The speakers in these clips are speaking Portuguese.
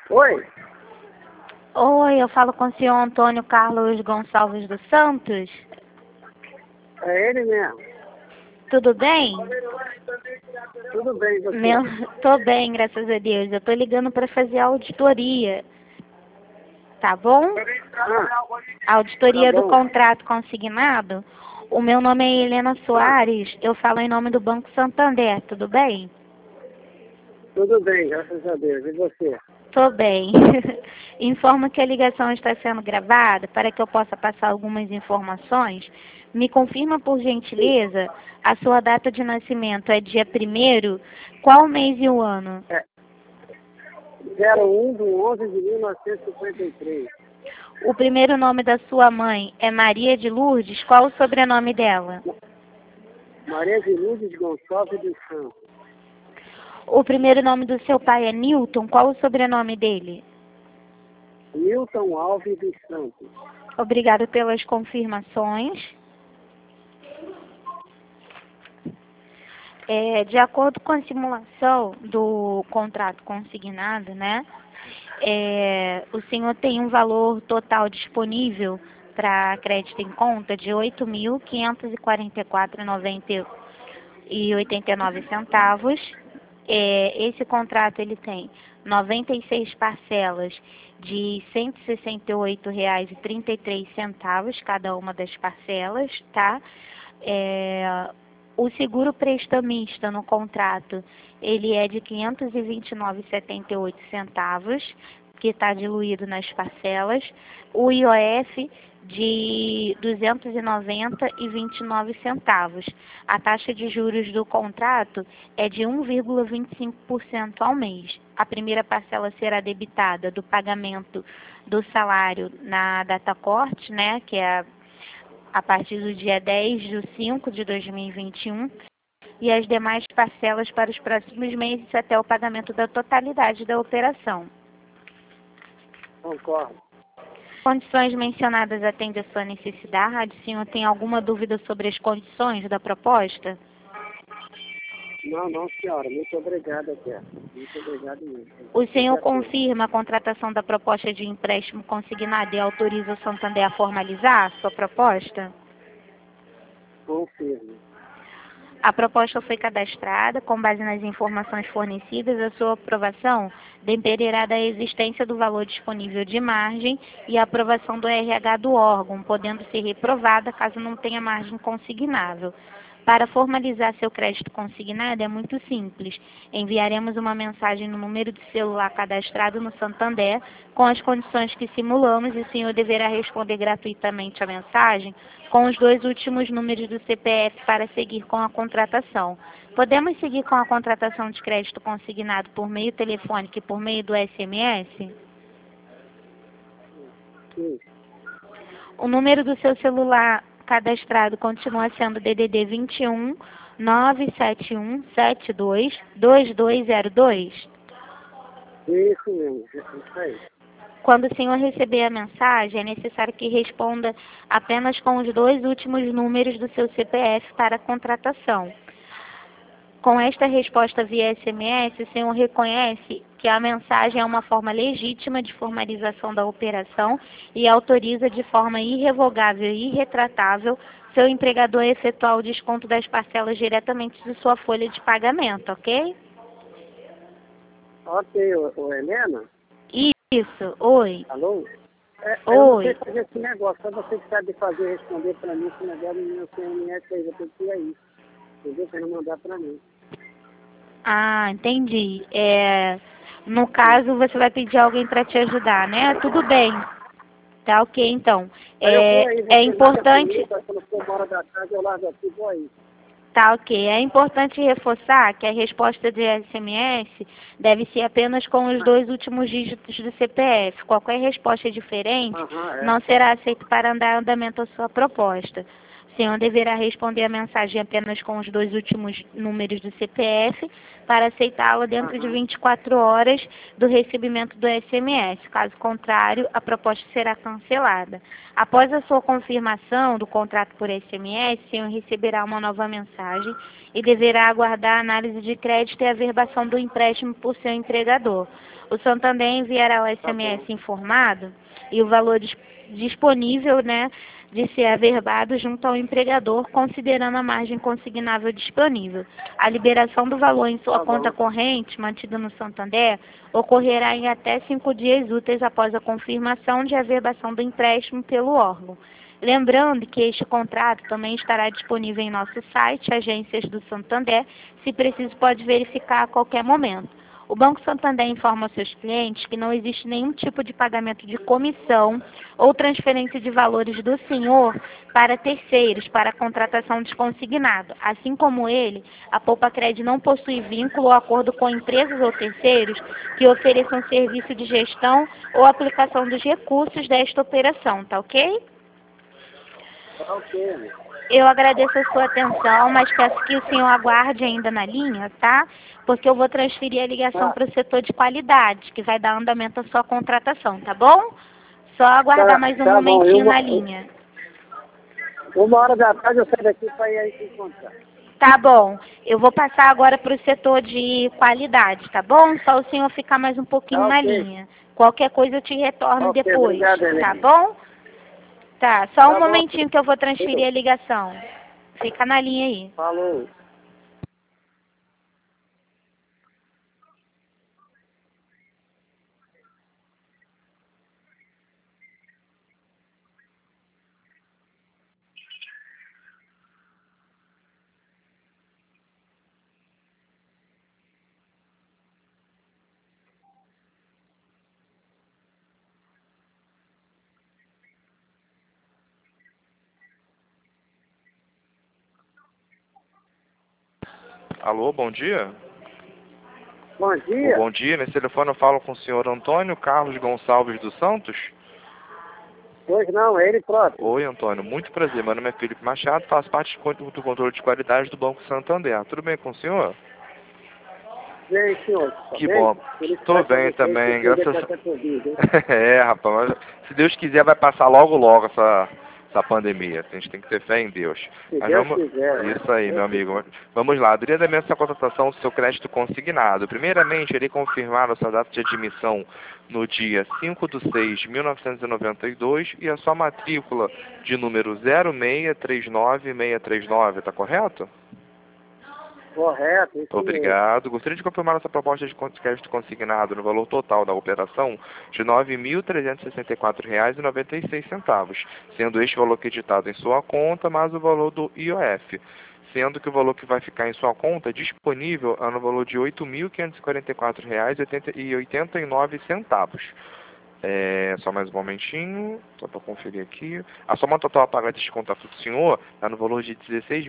Oi, Oi, eu falo com o senhor Antônio Carlos Gonçalves dos Santos. é ele mesmo. Tudo bem? Tudo bem, e você? Tô bem, graças a Deus. Eu tô ligando para fazer a auditoria. Tá bom? A auditoria Tá do bom. contrato consignado. O meu nome é Helena Soares. Eu falo em nome do Banco Santander. Tudo bem? Tudo bem, graças a Deus. E você? Tô bem. Informo que a ligação está sendo gravada para que eu possa passar algumas informações. Me confirma, por gentileza, a sua data de nascimento é dia 1º? Qual mês e o ano? 01/11/1953. O primeiro nome da sua mãe é Maria de Lourdes. Qual o sobrenome dela? Maria de Lourdes Gonçalves dos Santos. O primeiro nome do seu pai é Newton. Qual o sobrenome dele? Milton Alves dos Santos. Obrigada pelas confirmações. De acordo com a simulação do contrato consignado, né? O senhor tem um valor total disponível para crédito em conta de R$ 8.544,89. Esse contrato ele tem 96 parcelas de R$ 168,33 cada uma das parcelas, tá? O seguro prestamista no contrato, ele é de R$ 529,78, que está diluído nas parcelas. O IOF de R$ 290,29. A taxa de juros do contrato é de 1,25% ao mês. A primeira parcela será debitada do pagamento do salário na data corte, né, que é a partir do dia 10/5/2021, e as demais parcelas para os próximos meses até o pagamento da totalidade da operação. Concordo. Condições mencionadas atendem a sua necessidade? O senhor tem alguma dúvida sobre as condições da proposta? Não, senhora. Muito obrigado, até. Muito obrigado mesmo. O senhor confirma a contratação da proposta de empréstimo consignado e autoriza o Santander a formalizar a sua proposta? Confirmo. A proposta foi cadastrada com base nas informações fornecidas. A sua aprovação dependerá da existência do valor disponível de margem e a aprovação do RH do órgão, podendo ser reprovada caso não tenha margem consignável. Para formalizar seu crédito consignado é muito simples. Enviaremos uma mensagem no número de celular cadastrado no Santander com as condições que simulamos e o senhor deverá responder gratuitamente a mensagem com os 2 últimos números do CPF para seguir com a contratação. Podemos seguir com a contratação de crédito consignado por meio telefônico e por meio do SMS? Sim. O número do seu celular cadastrado continua sendo DDD 21 971 72 2202. Isso mesmo. Isso aí. Quando o senhor receber a mensagem, é necessário que responda apenas com os 2 últimos números do seu CPF para a contratação. Com esta resposta via SMS, o senhor reconhece que a mensagem é uma forma legítima de formalização da operação e autoriza de forma irrevogável e irretratável seu empregador a efetuar o desconto das parcelas diretamente de sua folha de pagamento, ok? Ok, ô Helena? Isso, oi. Alô? Eu não sei Oi. fazer esse negócio, só você que sabe fazer, responder para mim esse negócio no meu CMS aí, eu tenho que ir aí. Entendeu? Para não mandar para mim. Ah, entendi. No caso, você vai pedir alguém para te ajudar, né? Tudo bem. Tá ok, então. Aí eu vou aí, É você larga importante... comigo, quando for 1h da tarde, eu largo aqui e vou aí. Tá ok. É importante reforçar que a resposta de SMS deve ser apenas com os 2 últimos dígitos do CPF. Qualquer resposta diferente não será aceita para dar andamento à sua proposta. O senhor deverá responder a mensagem apenas com os 2 últimos números do CPF para aceitá-la dentro de 24 horas do recebimento do SMS. Caso contrário, a proposta será cancelada. Após a sua confirmação do contrato por SMS, o senhor receberá uma nova mensagem e deverá aguardar a análise de crédito e a averbação do empréstimo por seu empregador. O Santander enviará o SMS informado e o valor disponível, né, de ser averbado junto ao empregador, considerando a margem consignável disponível. A liberação do valor em sua conta corrente, mantida no Santander, ocorrerá em até 5 dias úteis após a confirmação de averbação do empréstimo pelo órgão. Lembrando que este contrato também estará disponível em nosso site, Agências do Santander, se preciso pode verificar a qualquer momento. O Banco Santander informa aos seus clientes que não existe nenhum tipo de pagamento de comissão ou transferência de valores do senhor para terceiros, para contratação de consignado. Assim como ele, a Poupa-Cred não possui vínculo ou acordo com empresas ou terceiros que ofereçam serviço de gestão ou aplicação dos recursos desta operação, tá ok? Tá ok, né? Eu agradeço a sua atenção, mas peço que o senhor aguarde ainda na linha, tá? Porque eu vou transferir a ligação para o setor de qualidade, que vai dar andamento à sua contratação, tá bom? Só aguardar mais um Tá bom, momentinho na linha. 1h da tarde eu saio daqui para ir aí te encontrar. Tá bom. Eu vou passar agora para o setor de qualidade, tá bom? Só o senhor ficar mais um pouquinho Tá na ok. linha. Qualquer coisa eu te retorno Ok, depois, obrigado, tá Helena. bom? Tá, só Tá um bom. momentinho que eu vou transferir a ligação. Fica na linha aí. Falou. Alô, bom dia. Bom dia. Bom dia, nesse telefone eu falo com o senhor Antônio Carlos Gonçalves dos Santos. Pois não, é ele próprio. Oi, Antônio, muito prazer. Meu nome é Felipe Machado, faço parte do controle de qualidade do Banco Santander. Tudo bem com o senhor? Bem, senhor. Tá Que bem? bom. Tô Felicidade pra bem vocês, também, que Deus graças abençoe a tua vida, hein? É, rapaz, mas se Deus quiser vai passar logo logo essa pandemia. A gente tem que ter fé em Deus. Se Mas Deus vamos... quiser. Isso aí, meu amigo. Vamos lá. Durante a minha contratação do seu crédito consignado. Primeiramente, irei confirmar a sua data de admissão no dia 5/6/1992 e a sua matrícula de número 0639639, tá correto? Correto, isso mesmo. Obrigado. Gostaria de confirmar essa proposta de crédito consignado no valor total da operação de R$ 9.364,96, sendo este valor acreditado em sua conta, mais o valor do IOF, sendo que o valor que vai ficar em sua conta disponível é no valor de R$ 8.544,89. Só mais um momentinho, só para conferir aqui. A soma total a pagar deste contato do senhor está no valor de R$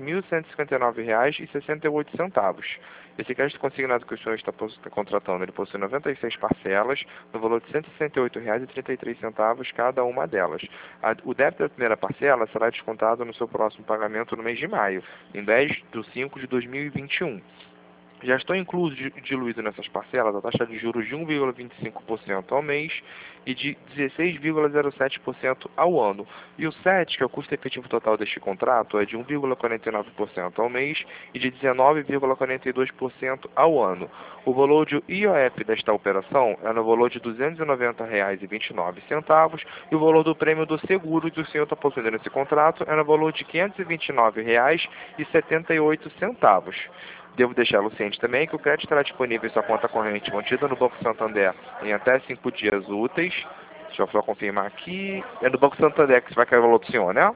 16.159,68. Esse crédito consignado que o senhor está contratando, ele possui 96 parcelas, no valor de R$ 168,33 cada uma delas. O débito da primeira parcela será descontado no seu próximo pagamento no mês de maio, em 10/5/2021. Já estão inclusos diluídos nessas parcelas a taxa de juros de 1,25% ao mês e de 16,07% ao ano. E o SET, que é o custo efetivo total deste contrato, é de 1,49% ao mês e de 19,42% ao ano. O valor de IOF desta operação é no valor de R$ 290,29 e o valor do prêmio do seguro que o senhor está possuindo nesse contrato é no valor de R$ 529,78. Devo deixá-lo ciente também que o crédito estará disponível em sua conta corrente mantida no Banco Santander em até 5 dias úteis. Deixa eu só confirmar aqui. É do Banco Santander que você vai cair o valor do senhor, né?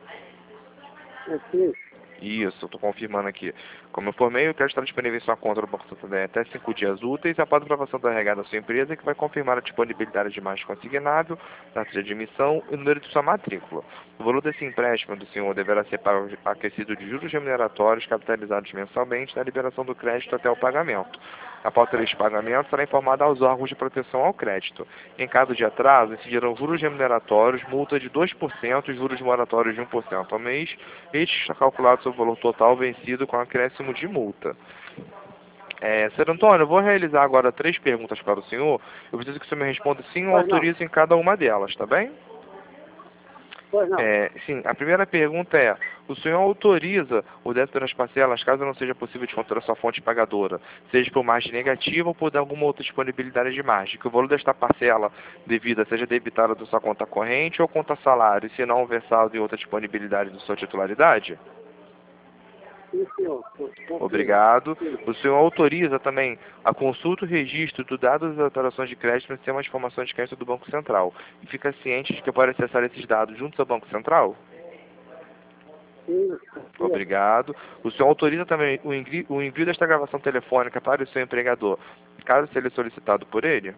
Aqui. Isso, estou confirmando aqui. Como eu informei, o crédito estará disponível em sua conta no Banco Santander em até 5 dias úteis após a aprovação da regada da sua empresa, que vai confirmar a disponibilidade de margem consignável, data de admissão e o número de sua matrícula. O valor desse empréstimo do senhor deverá ser aquecido de juros remuneratórios capitalizados mensalmente na liberação do crédito até o pagamento. Após este pagamento, será informado aos órgãos de proteção ao crédito. Em caso de atraso, incidirão juros remuneratórios, multa de 2% e juros moratórios de 1% ao mês. Este está calculado sobre o valor total vencido com acréscimo de multa. Senhor Antônio, eu vou realizar agora 3 perguntas para o senhor. Eu preciso que o senhor me responda sim ou Pois não. autorize em cada uma delas, tá bem? Pois não. Sim, a primeira pergunta é, o senhor autoriza o débito das parcelas caso não seja possível descontar a sua fonte pagadora, seja por margem negativa ou por alguma outra disponibilidade de margem, que o valor desta parcela devida seja debitada da sua conta corrente ou conta salário, se não versado em outra disponibilidade da sua titularidade? Sim, senhor. Obrigado. O senhor autoriza também a consulta e registro do dados das operações de crédito no sistema de informações de crédito do Banco Central e fica ciente de que pode acessar esses dados junto ao Banco Central? Sim. Obrigado. O senhor autoriza também o envio desta gravação telefônica para o seu empregador, caso seja solicitado por ele?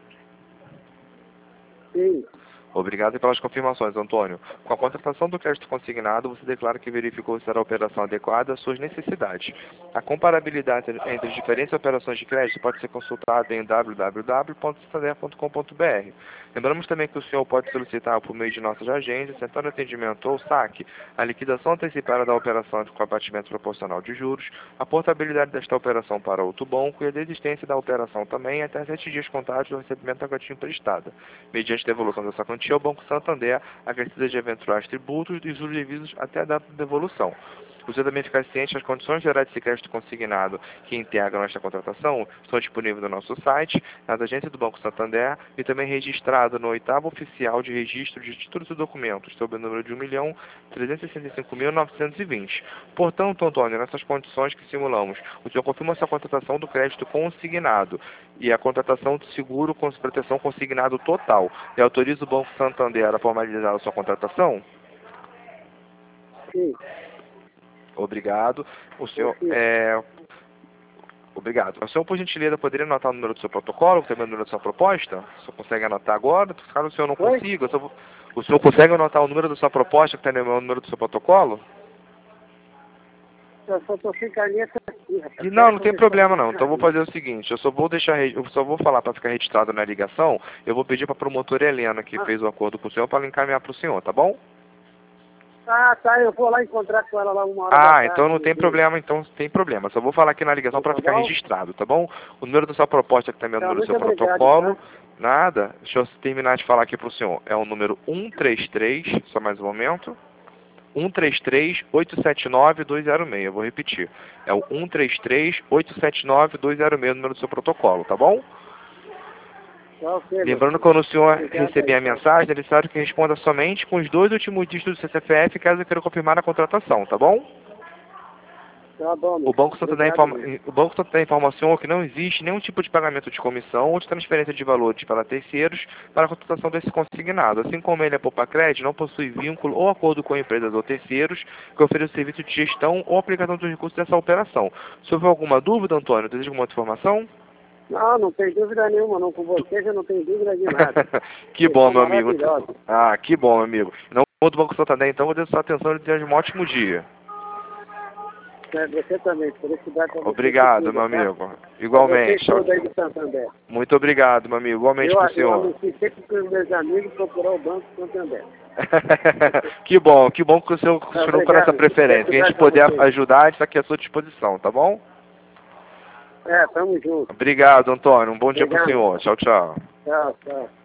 Sim. Obrigado pelas confirmações, Antônio. Com a contratação do crédito consignado, você declara que verificou se era a operação adequada às suas necessidades. A comparabilidade entre diferentes operações de crédito pode ser consultada em www.santander.com.br. Lembramos também que o senhor pode solicitar por meio de nossas agências, central de atendimento ou saque, a liquidação antecipada da operação com abatimento proporcional de juros, a portabilidade desta operação para outro banco e a desistência da operação também até 7 dias contados do recebimento da quantia emprestada. Mediante devolução dessa quantia, o Banco Santander acrescida de eventuais tributos e juros devidos até a data de devolução. Você também fica ciente das condições gerais de crédito consignado que integram esta contratação são disponíveis no nosso site, nas agências do Banco Santander e também registrado no 8º Oficial de Registro de Títulos e Documentos, sob o número de 1.365.920. Portanto, Antônio, nessas condições que simulamos, o senhor confirma sua contratação do crédito consignado e a contratação do seguro com proteção consignado total e autoriza o Banco Santander a formalizar a sua contratação? Sim. Obrigado. O senhor, obrigado. O senhor, por gentileza, poderia anotar o número do seu protocolo, também o número da sua proposta? O senhor consegue anotar agora? Caso o senhor não consiga, o senhor consegue anotar o número da sua proposta, que está no número do seu protocolo? Eu só estou sem caneta aqui, rapaz. Não tem problema não. Então eu vou fazer o seguinte, eu só vou falar para ficar registrado na ligação, eu vou pedir para a promotora Helena, que fez o acordo com o senhor, para encaminhar para o senhor, tá bom? Ah, tá, eu vou lá encontrar com ela lá uma hora da tarde. Então não tem problema, Só vou falar aqui na ligação para ficar registrado, tá bom? O número da sua proposta, que também é o número do seu protocolo. Nada, deixa eu terminar de falar aqui para o senhor. É o número 133, só mais um momento. 133-879-206, eu vou repetir. É o 133-879-206, o número do seu protocolo, tá bom? Lembrando que quando o senhor receber a mensagem, ele sabe que responda somente com os 2 últimos dígitos do CPF, caso eu queira confirmar a contratação, tá bom? Tá bom. O Banco Santander informa que não existe nenhum tipo de pagamento de comissão ou de transferência de valores para terceiros para a contratação desse consignado. Assim como ele é poupa crédito, não possui vínculo ou acordo com empresas ou terceiros que ofereçam serviço de gestão ou aplicação dos recursos dessa operação. Se houver alguma dúvida, Antônio, deseja alguma outra informação? Não tem dúvida nenhuma, não. Com você já não tem dúvida de nada. Que bom, meu amigo. Que bom, meu amigo. Não vou do Banco Santander, então vou dar sua atenção e desejo um ótimo dia. Você também. Felicidade pra você. Obrigado, meu amigo. Igualmente. Muito obrigado, meu amigo. Igualmente para o senhor. Eu anuncio sempre para os meus amigos procurar o Banco Santander. Que bom que o senhor continue com essa preferência. Se a gente puder ajudar, a gente está aqui à sua disposição, tá bom? Tamo junto. Obrigado, Antônio. Um bom dia para o senhor. Tchau, tchau. Tchau, tchau.